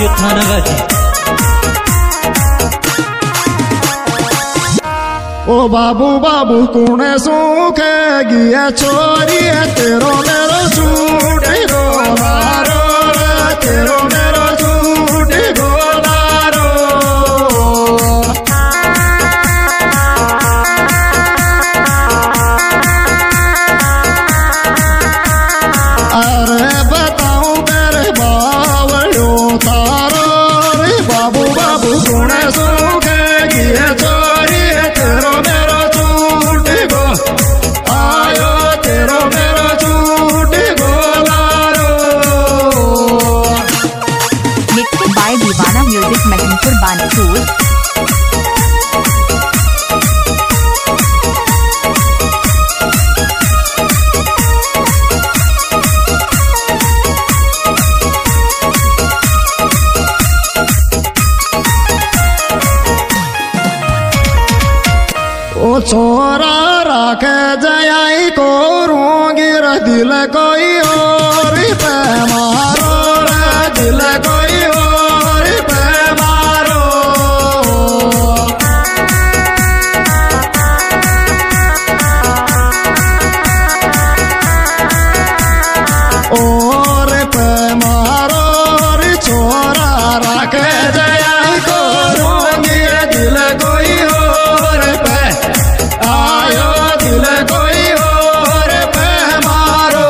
Studio Thanagazi. ओ बाबू बाबू कुणे सूखे गिया चोरी है तेरो मेरो झूठ गोलारो तेरो मेरो झूठ गोलारो। अरे बताऊं तेरे बावड़ो तारो रे बाबू बाबू कुणे सूखे गिया चोरी है तेरो मेरो झूठ गो आयो तेरो मेरो झूठ गोलारो। Mixed by Divana Music Mehinpur Banpur। ओ छोरा राखे जयाई को रोंगिर दिल कोई और पे मारो रे दिल कोई और पे मारो। और पे मारो रे छोरा राखे जयाई को रोंगिर दिल कोई और पे आयो दिल कोई और पे मारो।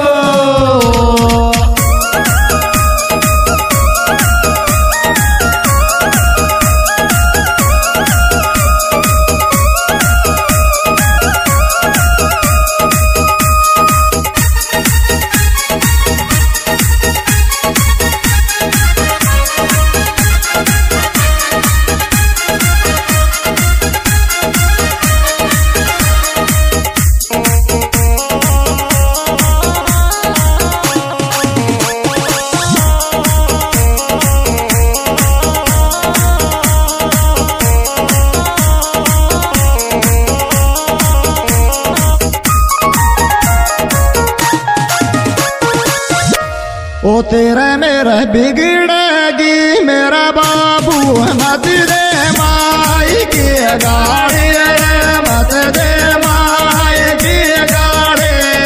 ओ तेरे मेरे बिगड़ेगी मेरा बाबू मत दे माई की गाड़ी मत दे माई की गाड़ी।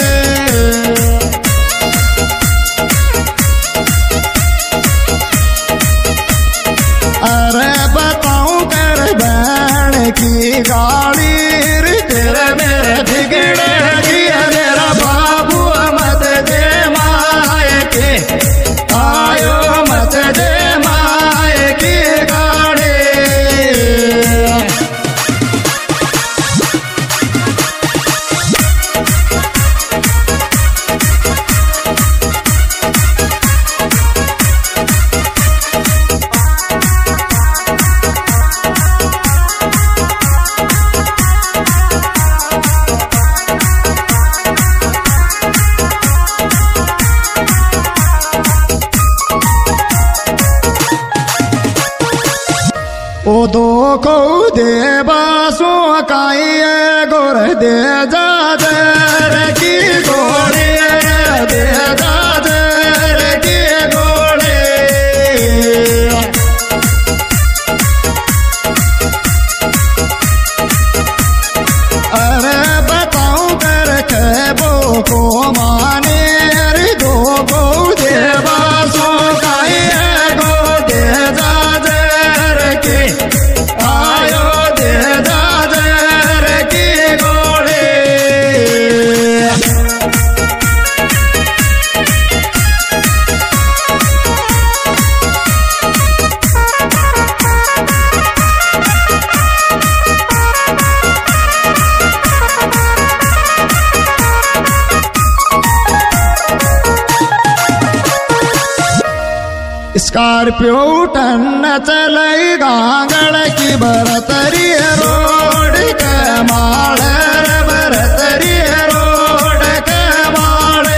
अरे बताऊं कर बहन की गाड़ी रे तेरे मेरे बिगड़ेगी मेरा बाबू मत दे माई की आयो मत दे माए की गाड़ी। ओ दो को दे बासो काई गोर दे जा दर की गोड़े दे जा दर की गोड़े। अरे बताऊं कर के बो को माने रे दो को दे बासो काई गो दे जा दर की आयो दे दादर की गोड़े। स्कॉर्पियो टन चलई गांगड़ की बरतरी रोड के माड़े बरतरी रोड के माड़े।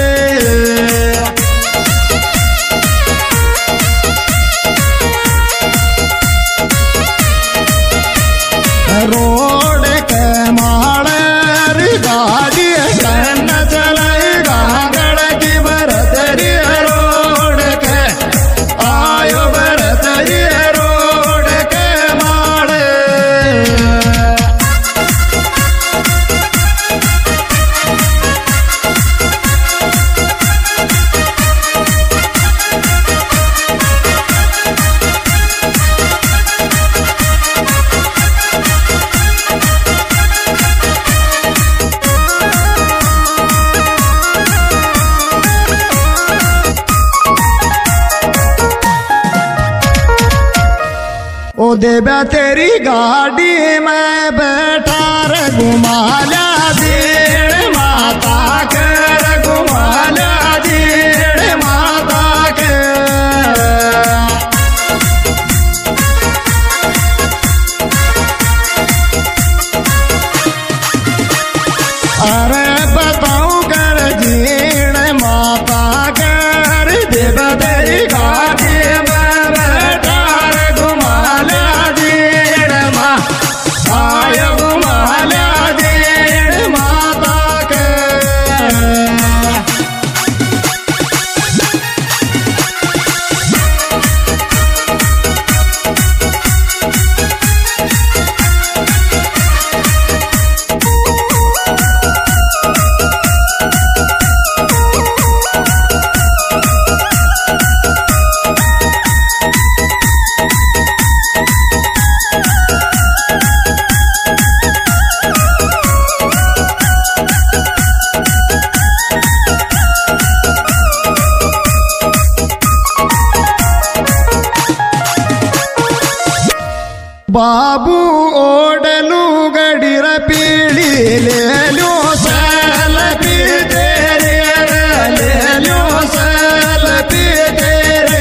रोड के माड़े गाड़ी टन चलई गांगड़ की बरतरी रोड के आयो बर देव्या तेरी गाड़ी में बैठा रे घुमाला दीड़ माता कर घुमाला दीड़ माता के अरे बताऊं कर जीण माता कर देव तेरी गाड़ी में बैठा रे घुमाला दीण आय घुमाला दीण माता के बाबू ओडलू गडीर पीळी लेलो सल पी तेरे लेलो सल पी तेरे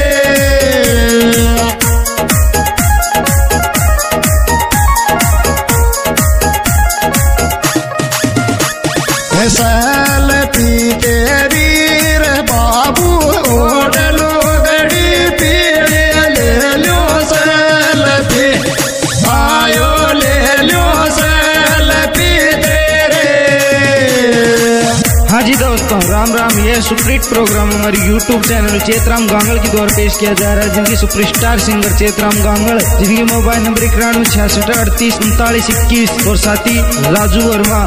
सल पी तेरी रे बाबू ओडलू गडी पीळी लेलो सल पी आयो ले लो सेल्फी तेरे। हाँ जी दोस्तों, राम राम। यह सुपरहिट प्रोग्राम हमारे यूट्यूब चैनल चेतराम गांगल की द्वारा पेश किया जा रहा है, जिनकी सुपरस्टार सिंगर चेतराम गांगल, जिनकी मोबाइल नंबर 9166383921 और साथी राजू वर्मा।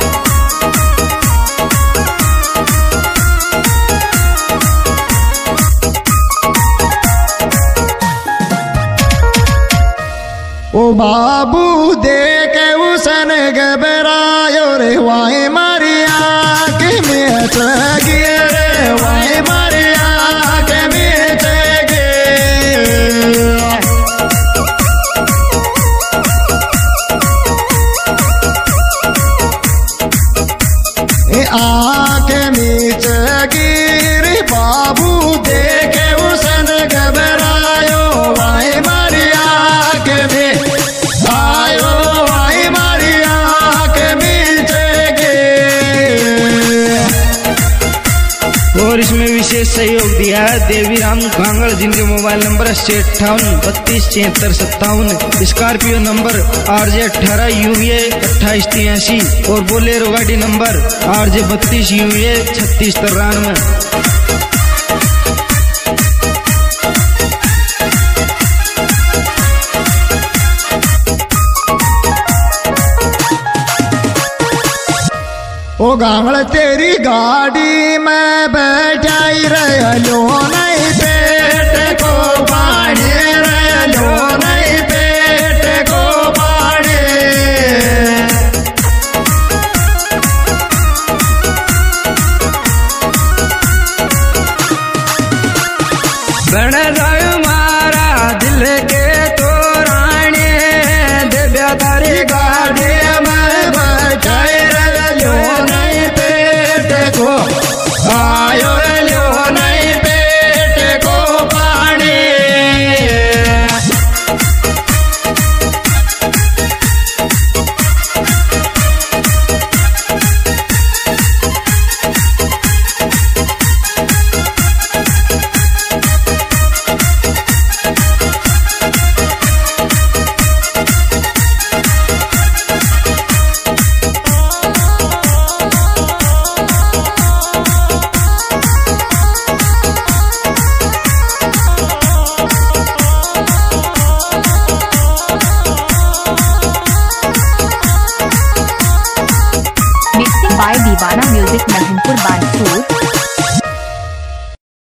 ओ बाबू देख उसन घबरायो रे वाई मारिया के मेच गे वाई मारिया के मेच गे आके मीच गिर बाबू देखे उसन घबरायो वाई मारिया के आयो वाई मारिया के मीच गे। और इसमें विशेष सहयोग दिया है देवीराम गांगल, जिनके mobile number 5832764757, Scorpio number RJ18 UVA 2883 और बोलेरो गाड़ी नंबर RJ32 UVA 3693। ओ गांगड़ तेरी गाड़ी में बैठाई रहो ना